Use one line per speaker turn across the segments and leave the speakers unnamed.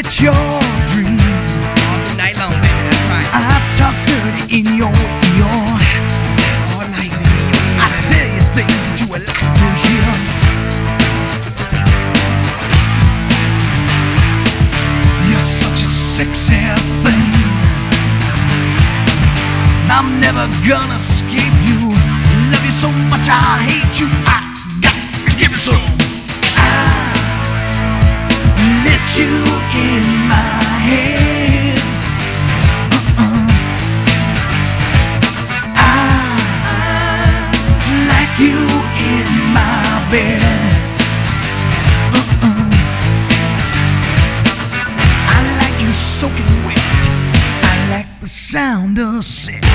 it's your dream.
All the night long, baby, that's right.
I talk dirty in your ear.
All night, baby.
I tell you things that you would like to hear. You're such a sexy thing. I'm never gonna escape you. Love you so much, I hate you. I got to give you some. I let you in my head. I like you in my bed. I like you soaking wet. I like the sound of sex.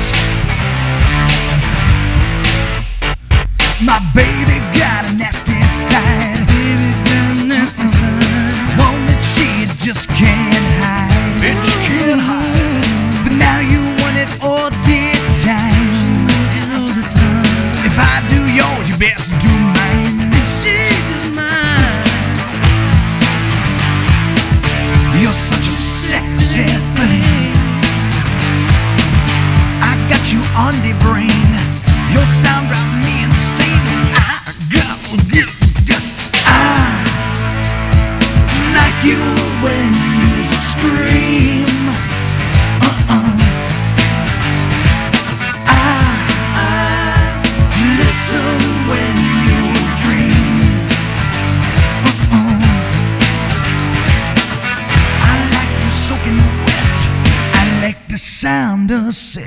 My baby got a nasty side. Baby got a nasty side. One that she just can't hide. Bitch can't hide. But now you want it all the time. If I do yours, you best do mine. If she do mine. You're such a sexy thing. I got you on the brain. Your sound drives me insane. I like you when you scream. I listen when you dream. I like you soaking wet. I like the sound of sex.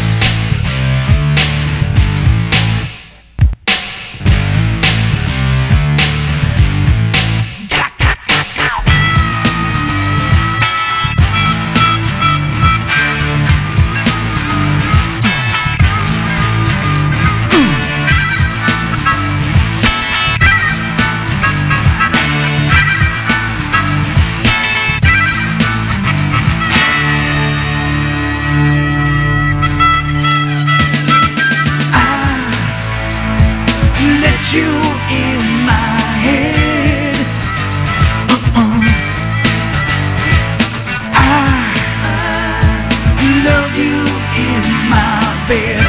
You in my head. I love you in my bed.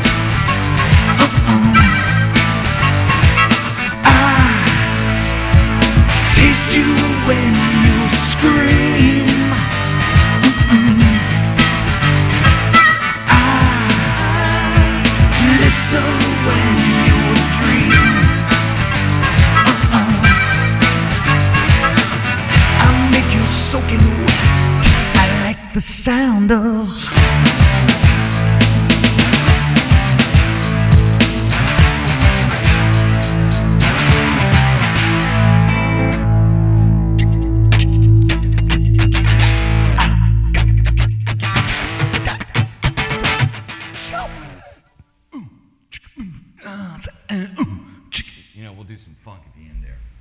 I taste you when you scream. I listen when you dream. Soaking wet. I like the sound of.
You know, we'll do some funk at the end there.